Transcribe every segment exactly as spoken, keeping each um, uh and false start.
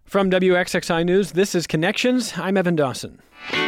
From W X X I News, this is Connections. I'm Evan Dawson.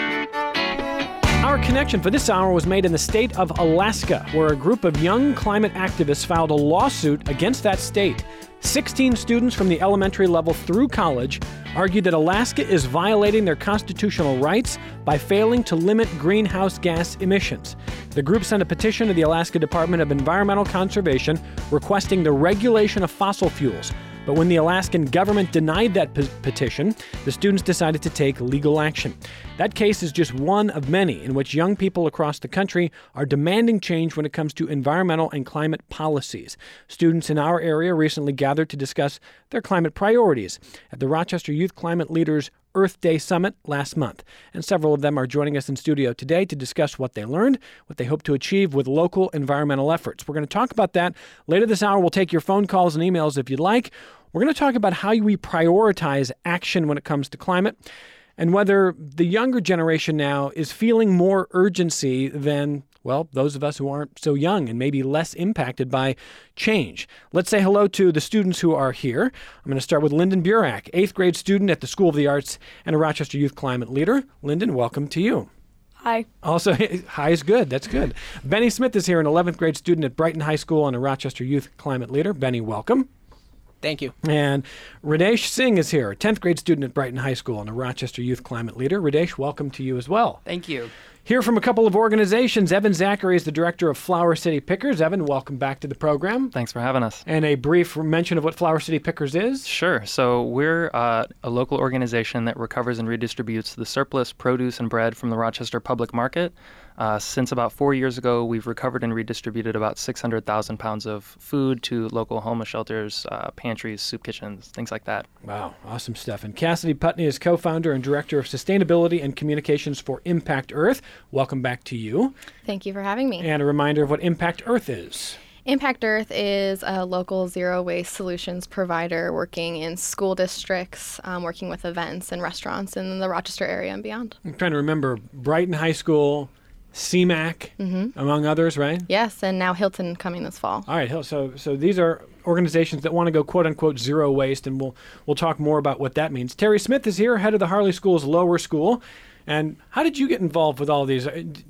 Our connection for this hour was made in the state of Alaska, where a group of young climate activists filed a lawsuit against that state. sixteen students from the elementary level through college argued that Alaska is violating their constitutional rights by failing to limit greenhouse gas emissions. The group sent a petition to the Alaska Department of Environmental Conservation requesting the regulation of fossil fuels. But when the Alaskan government denied that pe- petition, the students decided to take legal action. That case is just one of many in which young people across the country are demanding change when it comes to environmental and climate policies. Students in our area recently gathered to discuss their climate priorities at the Rochester Youth Climate Leaders Earth Day Summit last month. And several of them are joining us in studio today to discuss what they learned, what they hope to achieve with local environmental efforts. We're going to talk about that. Later this hour, we'll take your phone calls and emails if you'd like. We're going to talk about how we prioritize action when it comes to climate and whether the younger generation now is feeling more urgency than, well, those of us who aren't so young and maybe less impacted by change. Let's say hello to the students who are here. I'm going to start with Lyndon Burak, eighth grade student at the School of the Arts and a Rochester Youth Climate Leader. Lyndon, welcome to you. Hi. Also, hi is good. That's good. Benny Smith is here, an eleventh grade student at Brighton High School and a Rochester Youth Climate Leader. Benny, welcome. Thank you. And Radesh Singh is here, a tenth grade student at Brighton High School and a Rochester Youth Climate Leader. Radesh, welcome to you as well. Thank you. Here from a couple of organizations, Evan Zachary is the director of Flower City Pickers. Evan, welcome back to the program. Thanks for having us. And a brief mention of what Flower City Pickers is. Sure. So we're uh, a local organization that recovers and redistributes the surplus produce and bread from the Rochester public market. Uh, since about four years ago, we've recovered and redistributed about six hundred thousand pounds of food to local homeless shelters, uh, pantries, soup kitchens, things like that. Wow, awesome stuff. And Cassidy Putney is co-founder and director of Sustainability and Communications for Impact Earth. Welcome back to you. Thank you for having me. And a reminder of what Impact Earth is. Impact Earth is a local zero waste solutions provider working in school districts, um, working with events and restaurants in the Rochester area and beyond. I'm trying to remember Brighton High School, C MAC, mm-hmm. among others, right? Yes, and now Hilton coming this fall. All right, so so these are organizations that want to go quote unquote zero waste, and we'll we'll talk more about what that means. Terry Smith is here, head of the Harley School's Lower School. And how did you get involved with all these?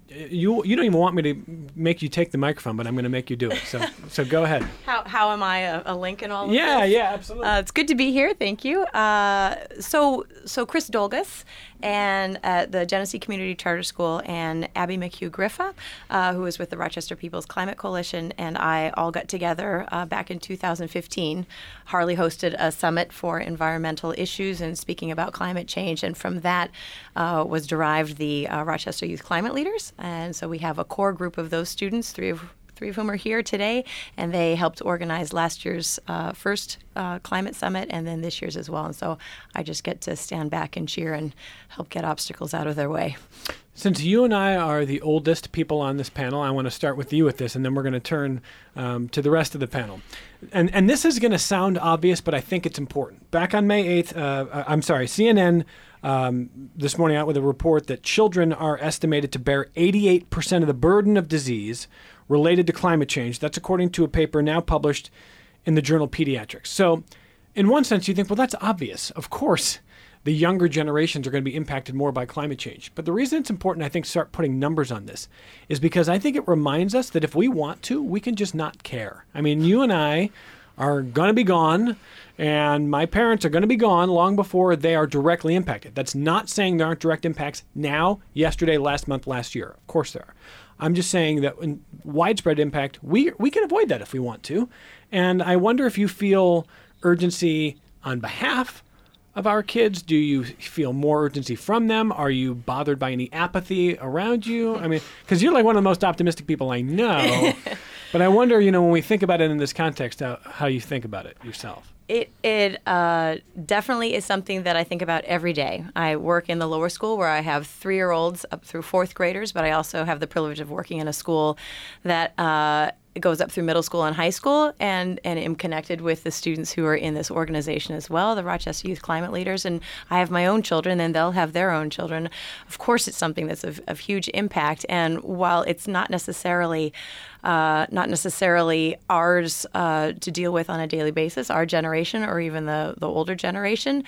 You you don't even want me to make you take the microphone, but I'm going to make you do it. So so go ahead. How how am I a, a link in all of yeah, this? Yeah, yeah, absolutely. Uh, it's good to be here. Thank you. Uh, so so Chris Dolgus and at the Genesee Community Charter School and Abby McHugh Griffa, uh, who is with the Rochester People's Climate Coalition, and I all got together uh, back in two thousand fifteen. Harley hosted a summit for environmental issues and speaking about climate change, and from that uh, was derived the uh, Rochester Youth Climate Leaders. And so we have a core group of those students, three of three of whom are here today, and they helped organize last year's uh, first uh, climate summit and then this year's as well. And so I just get to stand back and cheer and help get obstacles out of their way. Since you and I are the oldest people on this panel, I want to start with you with this, and then we're going to turn um, to the rest of the panel. And and this is going to sound obvious, but I think it's important. Back on May eighth, uh, I'm sorry, C N N um, this morning out with a report that children are estimated to bear eighty-eight percent of the burden of disease related to climate change. That's according to a paper now published in the journal Pediatrics. So in one sense, you think, well, that's obvious. Of course, the younger generations are going to be impacted more by climate change. But the reason it's important, I think, to start putting numbers on this is because I think it reminds us that if we want to, we can just not care. I mean, you and I are going to be gone, and my parents are going to be gone long before they are directly impacted. That's not saying there aren't direct impacts now, yesterday, last month, last year. Of course there are. I'm just saying that in widespread impact, we we can avoid that if we want to. And I wonder if you feel urgency on behalf of our kids. Do you feel more urgency from them? Are you bothered by any apathy around you? I mean, because you're like one of the most optimistic people I know. But I wonder, you know, when we think about it in this context, how, how you think about it yourself. It it uh, definitely is something that I think about every day. I work in the lower school where I have three-year-olds up through fourth graders, but I also have the privilege of working in a school that uh, goes up through middle school and high school, and, and am connected with the students who are in this organization as well, the Rochester Youth Climate Leaders. And I have my own children, and they'll have their own children. Of course, it's something that's of, of huge impact. And while it's not necessarily Uh, not necessarily ours uh, to deal with on a daily basis, our generation or even the, the older generation,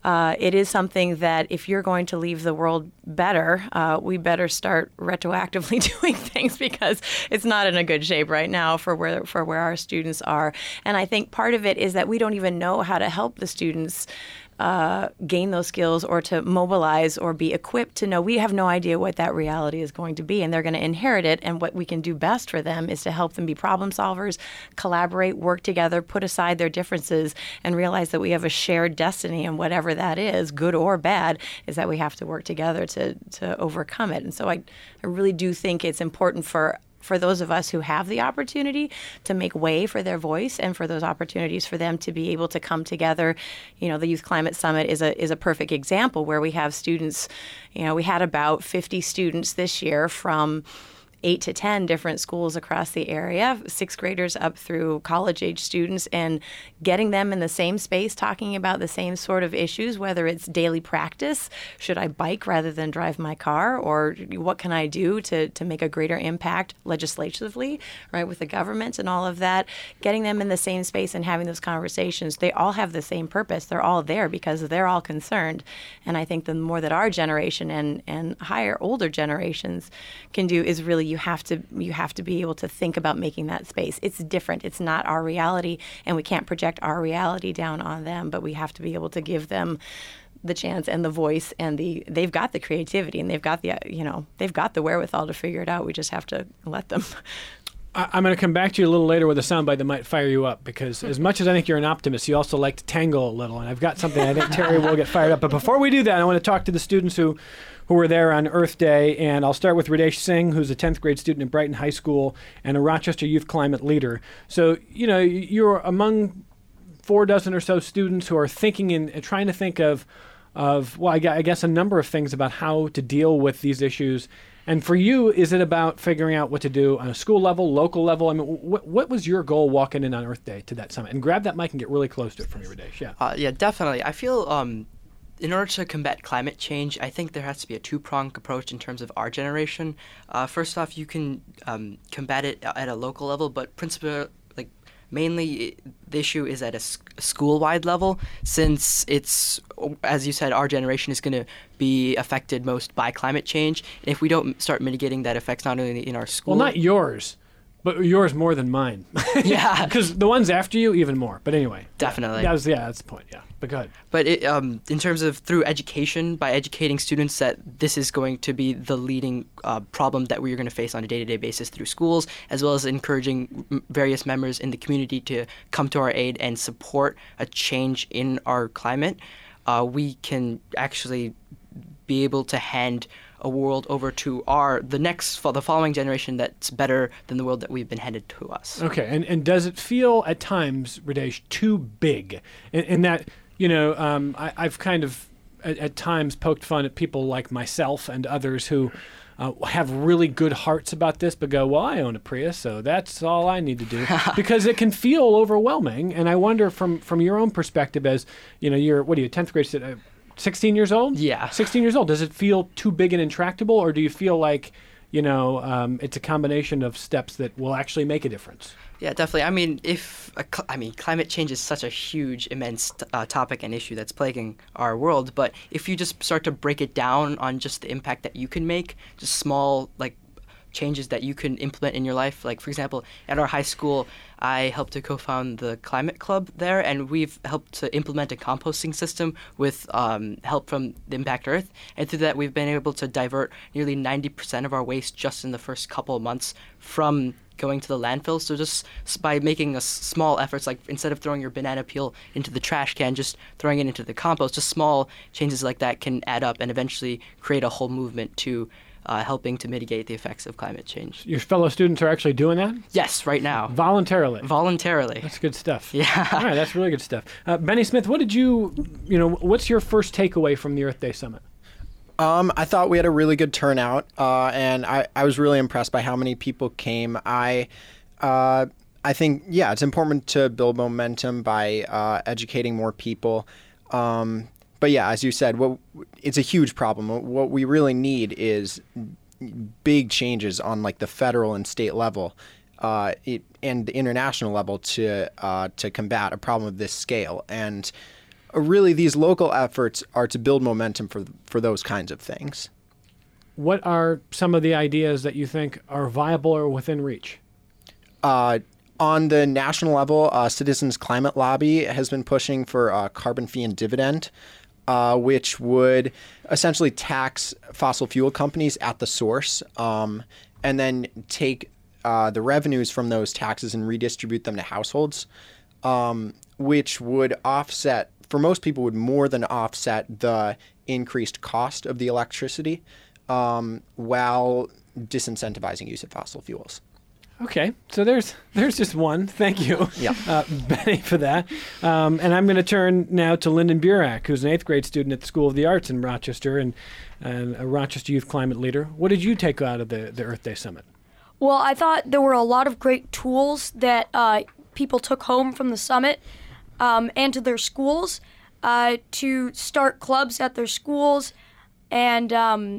uh, it is something that if you're going to leave the world better, uh, we better start retroactively doing things, because it's not in a good shape right now for where for where our students are. And I think part of it is that we don't even know how to help the students Uh, gain those skills or to mobilize or be equipped to know. We have no idea what that reality is going to be, and they're going to inherit it. And what we can do best for them is to help them be problem solvers, collaborate, work together, put aside their differences, and realize that we have a shared destiny, and whatever that is, good or bad, is that we have to work together to to overcome it. And so I, I really do think it's important for for those of us who have the opportunity to make way for their voice, and for those opportunities for them to be able to come together. You know, the Youth Climate Summit is a is a perfect example where we have students, you know, we had about fifty students this year from eight to ten different schools across the area, sixth graders up through college-age students, and getting them in the same space talking about the same sort of issues, whether it's daily practice, should I bike rather than drive my car, or what can I do to, to make a greater impact legislatively, right, with the government and all of that, getting them in the same space and having those conversations. They all have the same purpose. They're all there because they're all concerned. And I think the more that our generation and, and higher, older generations can do is really you have to you have to be able to think about making that space. It's different. It's not our reality, and we can't project our reality down on them, but we have to be able to give them the chance and the voice, and the they've got the creativity, and they've got the you know they've got the wherewithal to figure it out. We just have to let them. I'm going to come back to you a little later with a soundbite that might fire you up, because as much as I think you're an optimist, you also like to tangle a little, and I've got something I think Terry will get fired up. But before we do that, I want to talk to the students who who were there on Earth Day, and I'll start with Radesh Singh, who's a tenth grade student at Brighton High School and a Rochester Youth Climate leader. So, you know, you're among four dozen or so students who are thinking and trying to think of, of well, I guess a number of things about how to deal with these issues. And for you, is it about figuring out what to do on a school level, local level? I mean, what, what was your goal walking in on Earth Day to that summit? And grab that mic and get really close to it for me, Radesh. Yeah. Uh, yeah, definitely. I feel um, in order to combat climate change, I think there has to be a two-pronged approach in terms of our generation. Uh, first off, you can um, combat it at a local level, but principally, like mainly, the issue is at a school-wide level, since it's, as you said, our generation is going to be affected most by climate change. And if we don't start mitigating that effects not only in our school... Well, not yours, but yours more than mine. Yeah. Because the ones after you, even more. But anyway. Definitely. That was, yeah, that's the point, yeah. But go ahead. But it, um, in terms of through education, by educating students that this is going to be the leading uh, problem that we're going to face on a day-to-day basis through schools, as well as encouraging m- various members in the community to come to our aid and support a change in our climate, uh, we can actually be able to hand a world over to our the next the following generation that's better than the world that we've been handed to us. Okay, and and does it feel at times, Radesh, too big in, in that, you know, um, I, I've kind of at, at times poked fun at people like myself and others who uh, have really good hearts about this, but go, well, I own a Prius, so that's all I need to do, because it can feel overwhelming. And I wonder from from your own perspective, as you know, you're what are you tenth grade student? sixteen years old? Yeah. sixteen years old. Does it feel too big and intractable, or do you feel like, you know, um, it's a combination of steps that will actually make a difference? Yeah, definitely. I mean, if uh, cl- I mean, climate change is such a huge, immense uh, topic and issue that's plaguing our world. But if you just start to break it down on just the impact that you can make, just small, like, changes that you can implement in your life. Like, for example, at our high school, I helped to co-found the Climate Club there, and we've helped to implement a composting system with um, help from the Impact Earth. And through that, we've been able to divert nearly ninety percent of our waste just in the first couple of months from going to the landfill. So just by making a small efforts, like instead of throwing your banana peel into the trash can, just throwing it into the compost, just small changes like that can add up and eventually create a whole movement to Uh, helping to mitigate the effects of climate change. Your fellow students are actually doing that? Yes, right now. Voluntarily? Voluntarily. That's good stuff. Yeah. All right, that's really good stuff. Uh, Benny Smith, what did you, you know, what's your first takeaway from the Earth Day Summit? Um, I thought we had a really good turnout, uh, and I, I was really impressed by how many people came. I uh, I think, yeah, it's important to build momentum by uh, educating more people. Um But yeah, as you said, what it's a huge problem. What we really need is big changes on like the federal and state level, uh, it, and the international level to uh, to combat a problem of this scale. And really these local efforts are to build momentum for for those kinds of things. What are some of the ideas that you think are viable or within reach? Uh, on the national level, uh, Citizens Climate Lobby has been pushing for a carbon fee and dividend, uh, which would essentially tax fossil fuel companies at the source, um, and then take uh, the revenues from those taxes and redistribute them to households, um, which would offset, for most people, would more than offset the increased cost of the electricity, um, while disincentivizing use of fossil fuels. Okay, so there's there's just one. Thank you, Yeah. uh, Benny, for that. Um, and I'm going to turn now to Lyndon Burak, who's an eighth grade student at the School of the Arts in Rochester and, and a Rochester Youth Climate Leader. What did you take out of the, the Earth Day Summit? Well, I thought there were a lot of great tools that uh, people took home from the summit um, and to their schools uh, to start clubs at their schools, and um,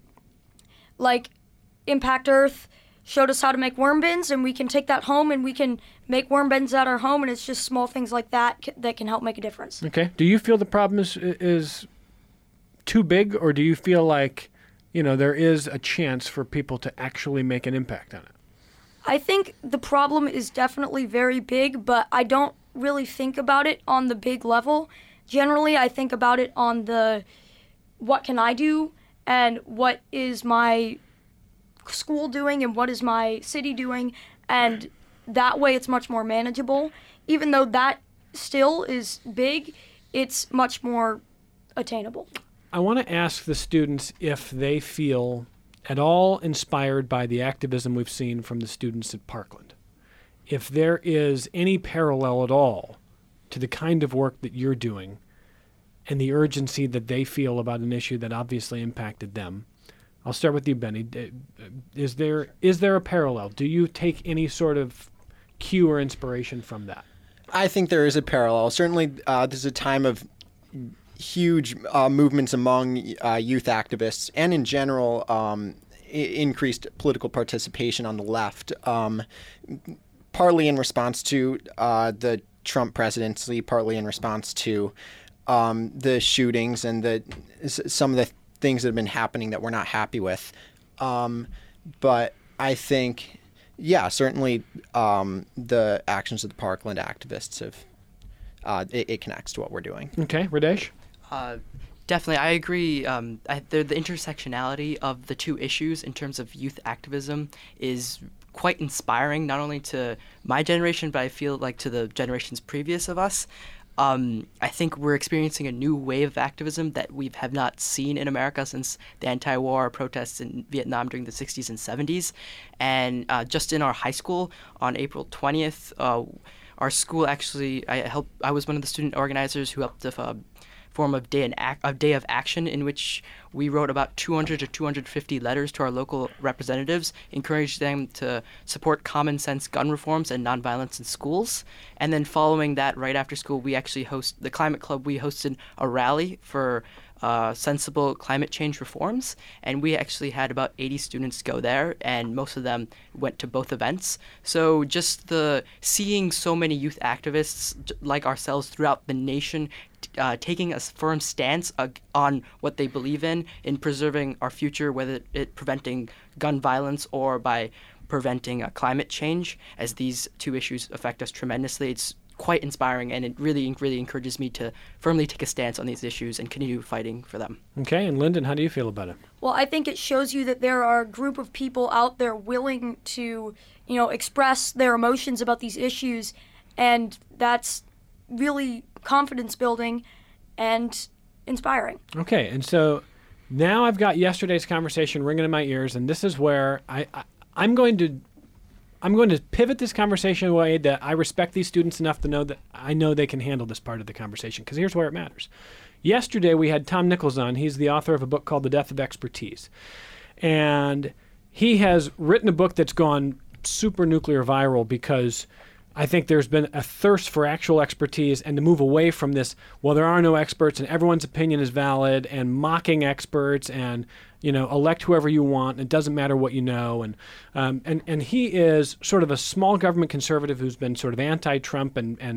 like Impact Earth showed us how to make worm bins, and we can take that home and we can make worm bins at our home, and it's just small things like that c- that can help make a difference. Okay. Do you feel the problem is is too big, or do you feel like, you know, there is a chance for people to actually make an impact on it? I think the problem is definitely very big, but I don't really think about it on the big level. Generally, I think about it on the what can I do and what is my school doing and what is my city doing, and that way it's much more manageable. Even though that still is big, it's much more attainable. I want to ask the students if they feel at all inspired by the activism we've seen from the students at Parkland. If there is any parallel at all to the kind of work that you're doing and the urgency that they feel about an issue that obviously impacted them. I'll start with you, Benny. Is there is there a parallel? Do you take any sort of cue or inspiration from that? I think there is a parallel. Certainly, uh, this is a time of huge uh, movements among uh, youth activists and in general um, I- increased political participation on the left, um, partly in response to uh, the Trump presidency, partly in response to um, the shootings and the some of the things that have been happening that we're not happy with. Um, but I think, yeah, certainly um, the actions of the Parkland activists have, uh, it, it connects to what we're doing. Okay, Radesh? Uh, definitely, I agree. Um, I, the, the intersectionality of the two issues in terms of youth activism is quite inspiring, not only to my generation, but I feel like to the generations previous of us. Um, I think we're experiencing a new wave of activism that we have not seen in America since the anti-war protests in Vietnam during the sixties and seventies. And uh, just in our high school on April twentieth, uh, our school actually, I helped, I was one of the student organizers who helped to uh, form a day, an ac- a day of action in which we wrote about two hundred to two hundred fifty letters to our local representatives, encouraged them to support common sense gun reforms and nonviolence in schools. And then following that, right after school, we actually host the Climate Club. We hosted a rally for uh, sensible climate change reforms, and we actually had about eighty students go there, and most of them went to both events. So just the seeing so many youth activists like ourselves throughout the nation Uh, taking a firm stance uh, on what they believe in, in preserving our future, whether it preventing gun violence or by preventing uh, climate change, as these two issues affect us tremendously. It's quite inspiring, and it really, really encourages me to firmly take a stance on these issues and continue fighting for them. Okay, and Lyndon, how do you feel about it? Well, I think it shows you that there are a group of people out there willing to, you know, express their emotions about these issues, and that's really confidence building and inspiring. Okay, and so now I've got yesterday's conversation ringing in my ears, and this is where I, I I'm going to I'm going to pivot this conversation in a way that I respect these students enough to know that I know they can handle this part of the conversation, because here's where it matters. Yesterday we had Tom Nichols on. He's the author of a book called The Death of Expertise, and he has written a book that's gone super nuclear viral because I think there's been a thirst for actual expertise and to move away from this, well, there are no experts and everyone's opinion is valid, and mocking experts and, you know, elect whoever you want. And it doesn't matter what you know. And, um, and, and he is sort of a small government conservative who's been sort of anti-Trump and, and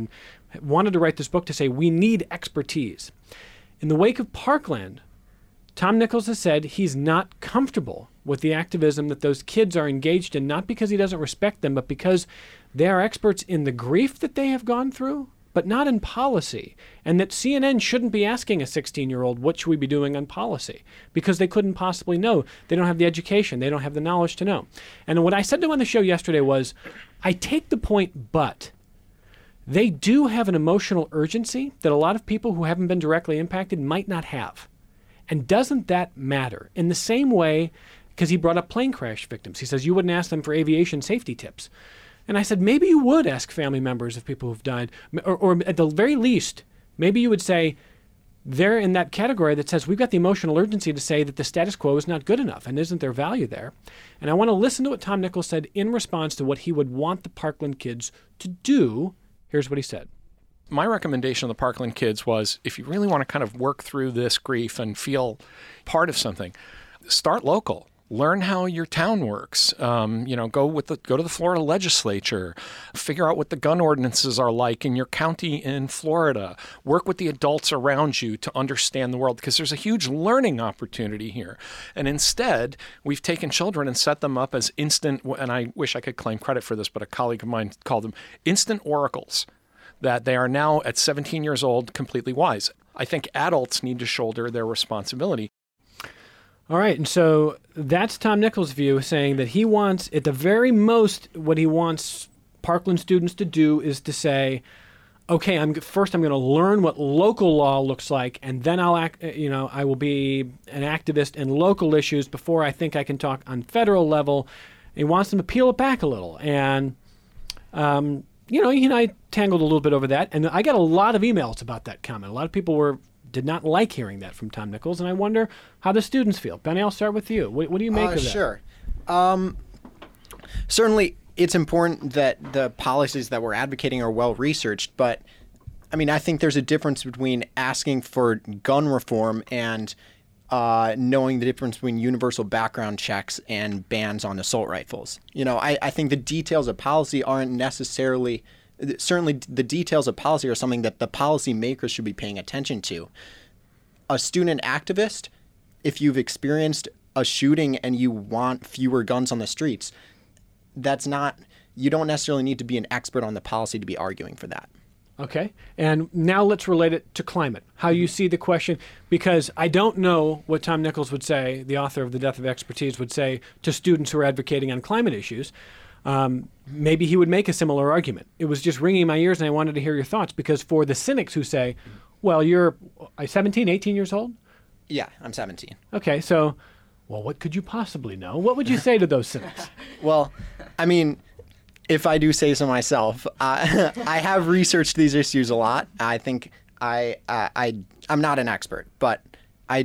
wanted to write this book to say we need expertise. In the wake of Parkland, Tom Nichols has said he's not comfortable with the activism that those kids are engaged in, not because he doesn't respect them, but because they are experts in the grief that they have gone through, but not in policy. And that C N N shouldn't be asking a sixteen-year-old, what should we be doing on policy? Because they couldn't possibly know. They don't have the education. They don't have the knowledge to know. And what I said to him on the show yesterday was, I take the point, but they do have an emotional urgency that a lot of people who haven't been directly impacted might not have. And doesn't that matter? In the same way, because he brought up plane crash victims. He says you wouldn't ask them for aviation safety tips. And I said, maybe you would ask family members of people who've died. Or, or at the very least, maybe you would say, they're in that category that says we've got the emotional urgency to say that the status quo is not good enough and isn't there value there. And I want to listen to what Tom Nichols said in response to what he would want the Parkland kids to do. Here's what he said. My recommendation to the Parkland kids was, if you really want to kind of work through this grief and feel part of something, start local. Learn how your town works. Um, you know, go with the go to the Florida legislature. Figure out what the gun ordinances are like in your county in Florida. Work with the adults around you to understand the world, because there's a huge learning opportunity here. And instead, we've taken children and set them up as instant, and I wish I could claim credit for this, but a colleague of mine called them instant oracles, that they are now at seventeen years old completely wise. I think adults need to shoulder their responsibility. All right, and so that's Tom Nichols' view, saying that he wants, at the very most, what he wants Parkland students to do is to say, okay, I'm first I'm going to learn what local law looks like, and then I'll act, you know, I will be an activist in local issues before I think I can talk on federal level. He wants them to peel it back a little, and um, you know, he and I tangled a little bit over that, and I got a lot of emails about that comment. A lot of people were did not like hearing that from Tom Nichols, and I wonder how the students feel. Benny, I'll start with you. What, what do you make uh, of that? Sure. Um, certainly, it's important that the policies that we're advocating are well researched, but I mean, I think there's a difference between asking for gun reform and uh, knowing the difference between universal background checks and bans on assault rifles. You know, I, I think the details of policy aren't necessarily... Certainly, the details of policy are something that the policy makers should be paying attention to. A student activist, if you've experienced a shooting and you want fewer guns on the streets, that's not, you don't necessarily need to be an expert on the policy to be arguing for that. Okay. And now let's relate it to climate, how you see the question, because I don't know what Tom Nichols would say, the author of The Death of Expertise, would say to students who are advocating on climate issues. Um, maybe he would make a similar argument. It was just ringing in my ears, and I wanted to hear your thoughts, because for the cynics who say, well, you're seventeen, eighteen years old? Yeah, I'm seventeen. Okay, so, well, what could you possibly know? What would you say to those cynics? Well, I mean, if I do say so myself, uh, I have researched these issues a lot. I think I, uh, I, I'm not an expert, but I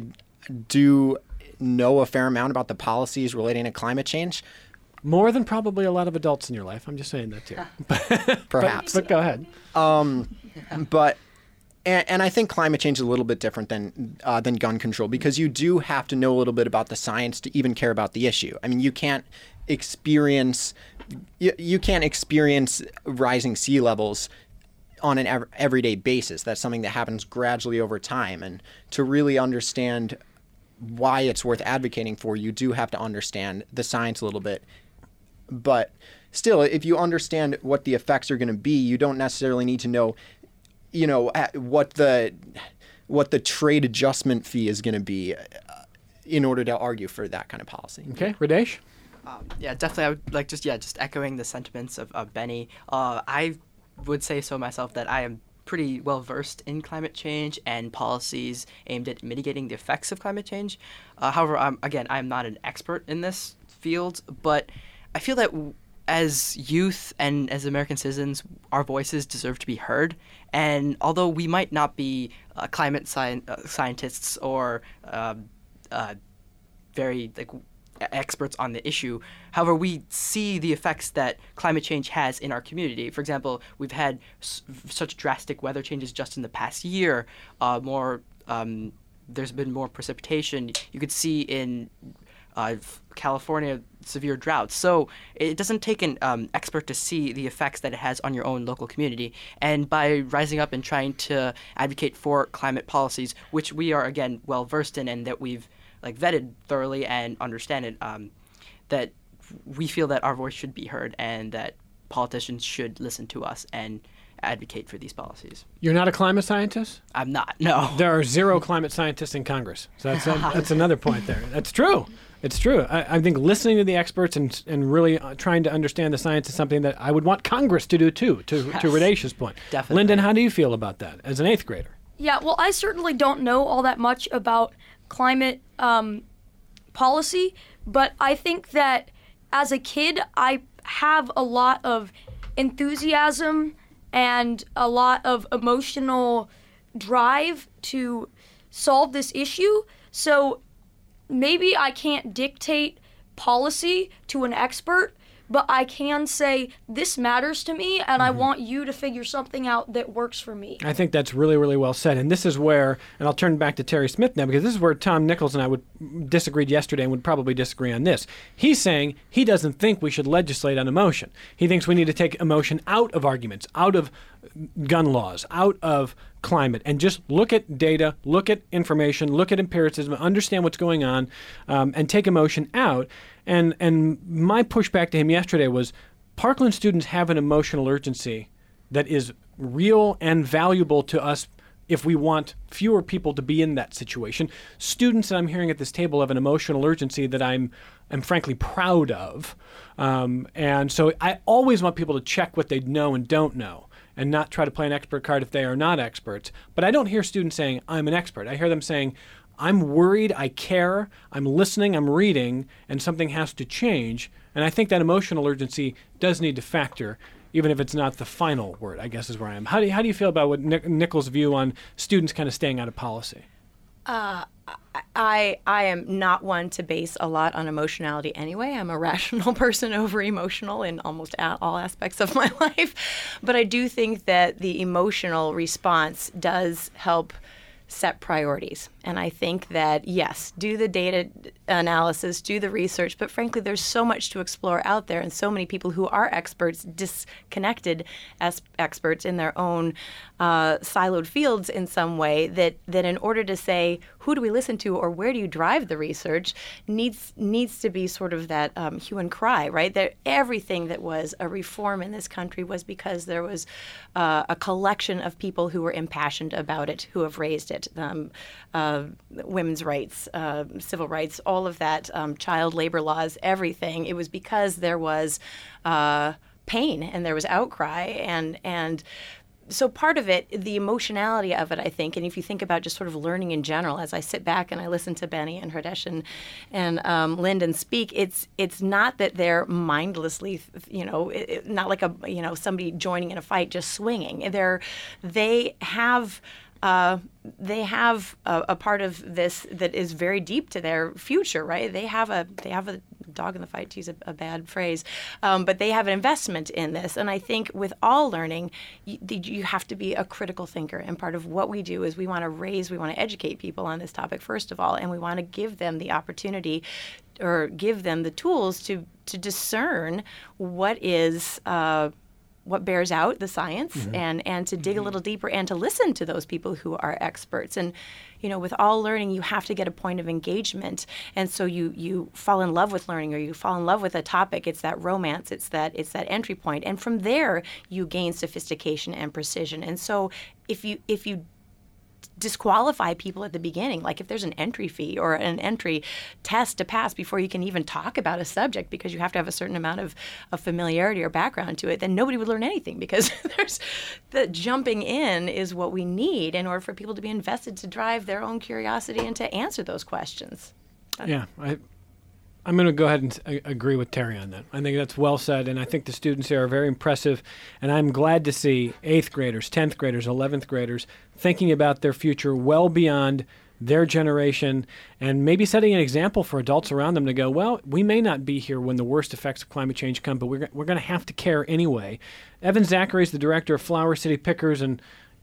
do know a fair amount about the policies relating to climate change. More than probably a lot of adults in your life. I'm just saying that too. Perhaps. But, but go ahead. Um, but and, and I think climate change is a little bit different than uh, than gun control, because you do have to know a little bit about the science to even care about the issue. I mean, you can't experience you, you can't experience rising sea levels on an ev- everyday basis. That's something that happens gradually over time, and to really understand why it's worth advocating for, you do have to understand the science a little bit. But still, if you understand what the effects are going to be, you don't necessarily need to know, you know, what the what the trade adjustment fee is going to be in order to argue for that kind of policy. Okay, Radesh? Um, yeah, definitely. I would like just yeah, just echoing the sentiments of, of Benny. Uh, I would say so myself that I am pretty well versed in climate change and policies aimed at mitigating the effects of climate change. Uh, however, I'm, again, I'm not an expert in this field, but I feel that w- as youth and as American citizens, our voices deserve to be heard. And although we might not be uh, climate sci- uh, scientists or uh, uh, very like experts on the issue, however, we see the effects that climate change has in our community. For example, we've had s- such drastic weather changes just in the past year. Uh, more, um, there's been more precipitation. You could see in uh, California severe droughts. So it doesn't take an um, expert to see the effects that it has on your own local community. And by rising up and trying to advocate for climate policies, which we are, again, well versed in and that we've like vetted thoroughly and understand it, um, that we feel that our voice should be heard and that politicians should listen to us and advocate for these policies. You're not a climate scientist? I'm not, no. There are zero climate scientists in Congress. So that's, a, that's another point there. That's true. It's true. I, I think listening to the experts and and really uh, trying to understand the science is something that I would want Congress to do too, to, yes, to Radesha's point. Definitely. Lyndon, how do you feel about that as an eighth grader? Yeah, well, I certainly don't know all that much about climate um, policy, but I think that as a kid, I have a lot of enthusiasm and a lot of emotional drive to solve this issue. So maybe I can't dictate policy to an expert, but I can say, this matters to me, and mm-hmm. I want you to figure something out that works for me. I think that's really, really well said. And this is where, and I'll turn back to Terry Smith now, because this is where Tom Nichols and I would disagreed yesterday and would probably disagree on this. He's saying he doesn't think we should legislate on emotion. He thinks we need to take emotion out of arguments, out of gun laws, out of climate, and just look at data, look at information, look at empiricism, understand what's going on, um, and take emotion out. And and my pushback to him yesterday was, Parkland students have an emotional urgency that is real and valuable to us if we want fewer people to be in that situation. Students that I'm hearing at this table have an emotional urgency that I'm, I'm frankly proud of. Um, and so I always want people to check what they know and don't know, and not try to play an expert card if they are not experts. But I don't hear students saying, I'm an expert. I hear them saying, I'm worried, I care, I'm listening, I'm reading, and something has to change. And I think that emotional urgency does need to factor, even if it's not the final word, I guess is where I am. How do you, how do you feel about what Nic- Nichols' view on students kind of staying out of policy? Uh, I I am not one to base a lot on emotionality anyway. I'm a rational person over emotional in almost all aspects of my life. But I do think that the emotional response does help set priorities. And I think that, yes, do the data analysis, do the research, but frankly, there's so much to explore out there and so many people who are experts, disconnected as experts in their own uh, siloed fields in some way, that, that in order to say, who do we listen to or where do you drive the research, needs needs to be sort of that um, hue and cry, right? That everything that was a reform in this country was because there was uh, a collection of people who were impassioned about it, who have raised it. Um, uh, women's rights, uh, civil rights, all of that, um, child labor laws, everything. It was because there was uh, pain and there was outcry, and and so part of it, the emotionality of it, I think, and if you think about just sort of learning in general, as I sit back and I listen to Benny and Hradesh and, and um, Lyndon speak, it's it's not that they're mindlessly, you know, it, it, not like a you know somebody joining in a fight just swinging. They're they have. Uh, they have a, a part of this that is very deep to their future, right? They have a they have a dog in the fight, to use a, a bad phrase, um, but they have an investment in this. And I think with all learning, you, you have to be a critical thinker. And part of what we do is we want to raise, we want to educate people on this topic first of all, and we want to give them the opportunity or give them the tools to to discern what is. Uh, what bears out the science, mm-hmm. and, and to dig a little deeper and to listen to those people who are experts. And, you know, with all learning, you have to get a point of engagement. And so you, you fall in love with learning, or you fall in love with a topic. It's that romance. It's that, it's that entry point. And from there, you gain sophistication and precision. And so if you, if you disqualify people at the beginning, like if there's an entry fee or an entry test to pass before you can even talk about a subject because you have to have a certain amount of, of familiarity or background to it, then nobody would learn anything, because there's the jumping in is what we need in order for people to be invested to drive their own curiosity and to answer those questions. Yeah, I, I'm going to go ahead and uh, agree with Terry on that. I think that's well said, and I think the students here are very impressive, and I'm glad to see eighth graders, tenth graders, eleventh graders thinking about their future well beyond their generation, and maybe setting an example for adults around them to go, well, we may not be here when the worst effects of climate change come, but we're, we're going to have to care anyway. Evan Zachary is the director of Flower City Pickers, and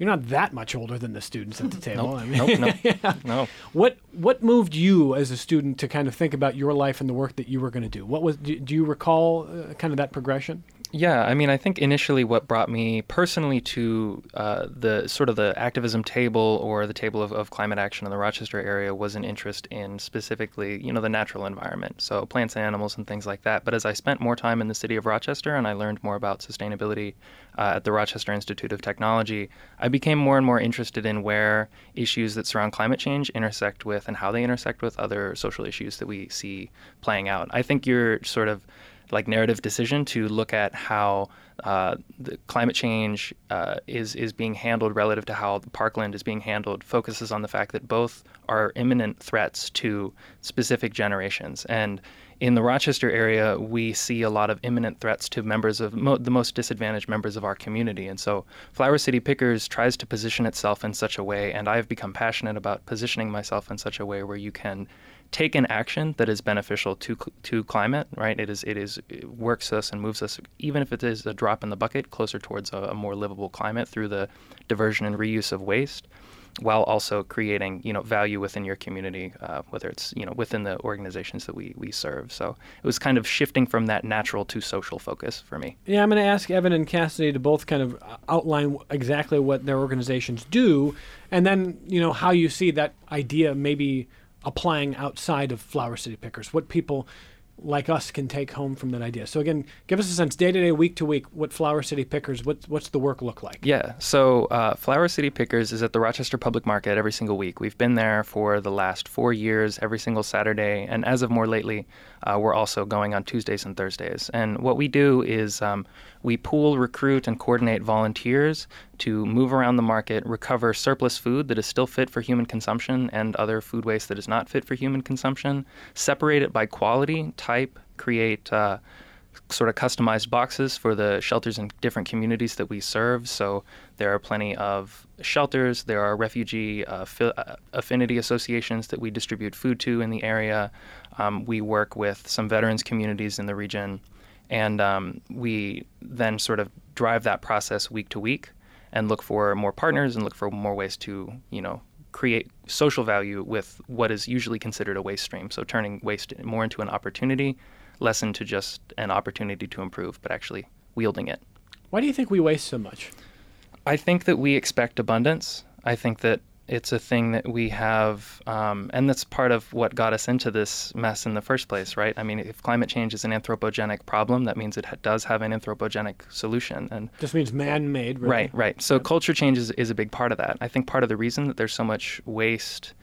you're not that much older than the students at the table. Nope, I mean, nope, nope, yeah. no. What what moved you as a student to kind of think about your life and the work that you were going to do? What was do, do you recall uh, kind of that progression? Yeah, I mean, I think initially what brought me personally to uh, the sort of the activism table or the table of, of climate action in the Rochester area was an interest in specifically, you know, the natural environment, so plants and animals and things like that. But as I spent more time in the city of Rochester and I learned more about sustainability uh, at the Rochester Institute of Technology, I became more and more interested in where issues that surround climate change intersect with and how they intersect with other social issues that we see playing out. I think you're sort of like narrative decision to look at how uh, the climate change uh, is is being handled relative to how Parkland is being handled focuses on the fact that both are imminent threats to specific generations. And in the Rochester area, we see a lot of imminent threats to members of mo- the most disadvantaged members of our community. And so Flower City Pickers tries to position itself in such a way, and I've become passionate about positioning myself in such a way where you can take an action that is beneficial to to climate, right? It is it is it works us and moves us, even if it is a drop in the bucket, closer towards a, a more livable climate through the diversion and reuse of waste, while also creating, you know, value within your community, uh, whether it's, you know, within the organizations that we we serve. So it was kind of shifting from that natural to social focus for me. Yeah, I'm going to ask Evan and Cassidy to both kind of outline exactly what their organizations do, and then, you know, how you see that idea maybe applying outside of Flower City Pickers, what people like us can take home from that idea. So again, give us a sense, day to day, week to week, what Flower City Pickers, what, what's the work look like? Yeah, so uh, Flower City Pickers is at the Rochester Public Market every single week. We've been there for the last four years, every single Saturday, and as of more lately, uh, we're also going on Tuesdays and Thursdays. And what we do is um, we pool, recruit, and coordinate volunteers to move around the market, recover surplus food that is still fit for human consumption and other food waste that is not fit for human consumption, separate it by quality, type, create uh, sort of customized boxes for the shelters in different communities that we serve. So there are plenty of shelters, there are refugee uh, fi- affinity associations that we distribute food to in the area. Um, we work with some veterans communities in the region, and um, we then sort of drive that process week to week and look for more partners and look for more ways to, you know, create social value with what is usually considered a waste stream. So turning waste more into an opportunity, less into just an opportunity to improve, but actually wielding it. Why do you think we waste so much? I think that we expect abundance. I think that it's a thing that we have, um, and that's part of what got us into this mess in the first place, right? I mean, if climate change is an anthropogenic problem, that means it ha- does have an anthropogenic solution. And just means man-made, really. Right, right. So yep. Culture change is, is a big part of that. I think part of the reason that there's so much waste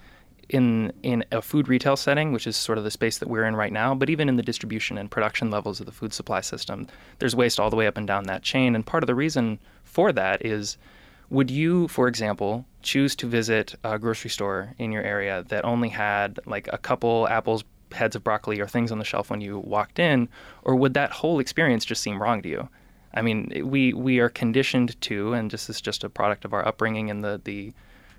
in in a food retail setting, which is sort of the space that we're in right now, but even in the distribution and production levels of the food supply system, there's waste all the way up and down that chain. And part of the reason for that is, would you, for example, choose to visit a grocery store in your area that only had like a couple apples, heads of broccoli, or things on the shelf when you walked in, or would that whole experience just seem wrong to you? I mean, we we are conditioned to, and this is just a product of our upbringing and the the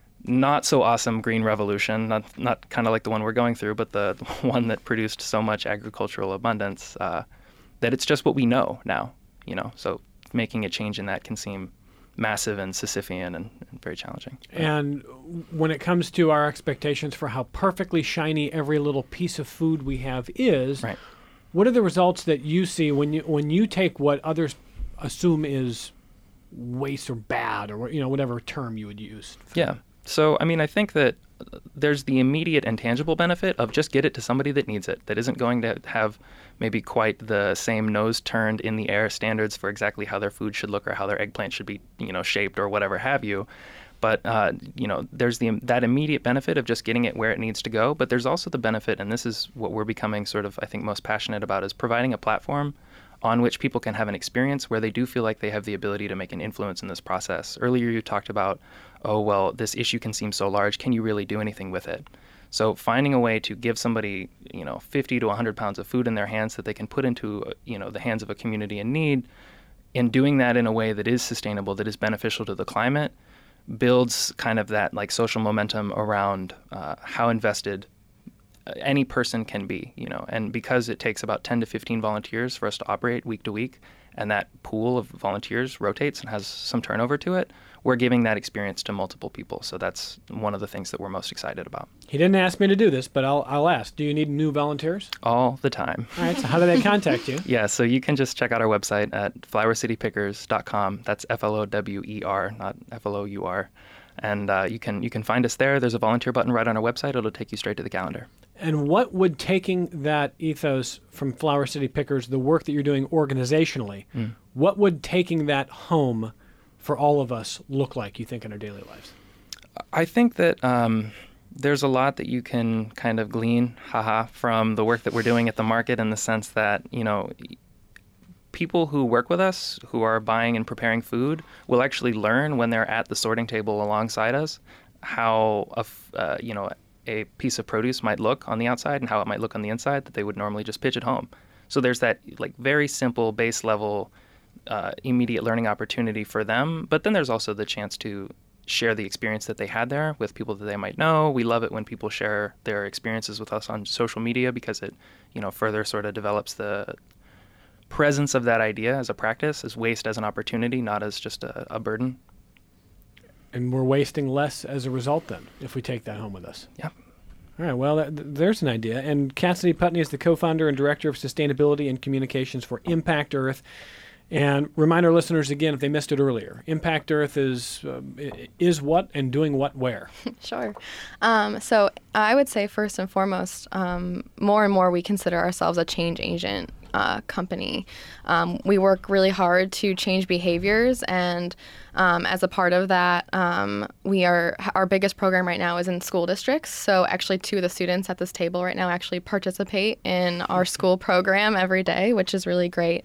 not so awesome green revolution, not not kind of like the one we're going through, but the, the one that produced so much agricultural abundance, uh, that it's just what we know now, you know. So making a change in that can seem massive and Sisyphean and, and very challenging. And when it comes to our expectations for how perfectly shiny every little piece of food we have is, right. What are the results that you see when you when you take what others assume is waste or bad, or you know, whatever term you would use? Yeah. That? So, I mean, I think that there's the immediate and tangible benefit of just get it to somebody that needs it, that isn't going to have maybe quite the same nose turned in the air standards for exactly how their food should look or how their eggplant should be, you know, shaped or whatever have you. But, uh, you know, there's the that immediate benefit of just getting it where it needs to go. But there's also the benefit, and this is what we're becoming sort of, I think, most passionate about, is providing a platform on which people can have an experience where they do feel like they have the ability to make an influence in this process. Earlier you talked about, oh, well, this issue can seem so large. Can you really do anything with it? So finding a way to give somebody, you know, fifty to one hundred pounds of food in their hands that they can put into, you know, the hands of a community in need, and doing that in a way that is sustainable, that is beneficial to the climate, builds kind of that like social momentum around uh, how invested any person can be, you know, and because it takes about ten to fifteen volunteers for us to operate week to week, and that pool of volunteers rotates and has some turnover to it, we're giving that experience to multiple people. So that's one of the things that we're most excited about. He didn't ask me to do this, but I'll, I'll ask. Do you need new volunteers? All the time. All right, so how do they contact you? Yeah, so you can just check out our website at flower city pickers dot com. That's F L O W E R, not F L O U R. And uh, you can you can find us there. There's a volunteer button right on our website. It'll take you straight to the calendar. And what would taking that ethos from Flower City Pickers, the work that you're doing organizationally, mm. what would taking that home for all of us look like, you think, in our daily lives? I think that um, there's a lot that you can kind of glean, haha, from the work that we're doing at the market, in the sense that, you know, people who work with us, who are buying and preparing food, will actually learn when they're at the sorting table alongside us how a, uh, you know, a piece of produce might look on the outside and how it might look on the inside that they would normally just pitch at home. So there's that like very simple base level uh, immediate learning opportunity for them. But then there's also the chance to share the experience that they had there with people that they might know. We love it when people share their experiences with us on social media, because it, you know, further sort of develops the presence of that idea as a practice, as waste as an opportunity, not as just a, a burden. And we're wasting less as a result then, if we take that home with us. Yep. All right, well, that, there's an idea. And Cassidy Putney is the co-founder and director of sustainability and communications for Impact Earth. And remind our listeners again, if they missed it earlier, Impact Earth is uh, is what and doing what where? Sure. Um, so I would say first and foremost, um, more and more we consider ourselves a change agent uh, company. Um, we work really hard to change behaviors, and um, as a part of that, um, we are our biggest program right now is in school districts. So actually, two of the students at this table right now actually participate in our school program every day, which is really great.